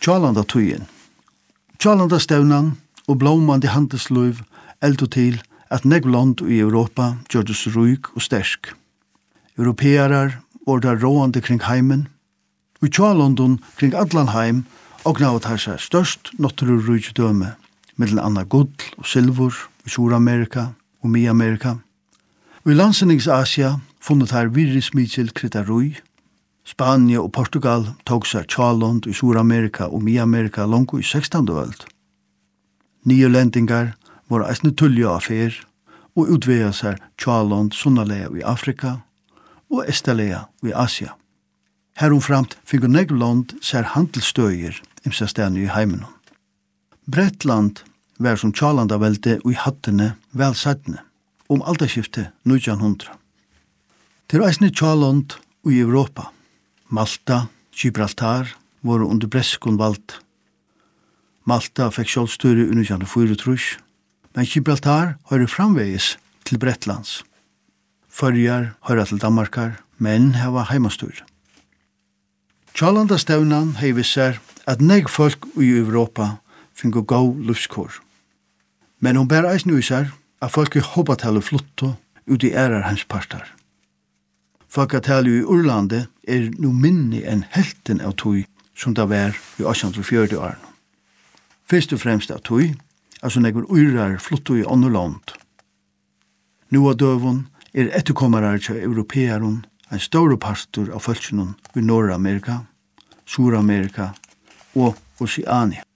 Tjalanda-tøyen. Tjalanda-stevnan og blomande handelsliv eldu til at negland i Europa gjørdes ryk og stersk. Europearar var der råande kring heimen, og i Tjalandun kring allan heim og naut her seg størst naturrydgjødøme, mellom anna gull og silver i Sur-Amerika og Mi-Amerika. Og i landsenningsasia funnet her virrismikil kritarui. Spania og Portugal tog seg Tjaland i Sur-Amerika og Mi-Amerika langt i 16. øld. Nyelendingar var eisne tullja affær og utvega seg Tjaland sunnalega i Afrika og Estalega i Asia. Heromframt fikk Negland sær handelsstøyer imsa stedene i heimen. Bretland var som Tjalanda-velte og i hattene vel sattne alderskiftet 1900. Til eisne Tjaland og i Europa. Malta, Gibraltar var under breskon vald. Malta fikk sjálvstøyre i 1904, men Gibraltar høyre framvegis til Bretlands. Førjar høyre til Danmarkar, men heva heimastøyre. Tjalanda-stevnan hei visser at neg folk i Europa fingo gau livskår. Men hon bær eisne visser at folk i hobbatale flotto ut i ærar heimspartar. Folketale i Urlande nu minni enn helten av tøy som det var i 1840 år. Først og fremst av tøy, altså negur urar flotto i Ånderland. Nu av døvun etterkommarar til europearon en stor pastor av folkene i Nordamerika, Sur-Amerika og Oceania.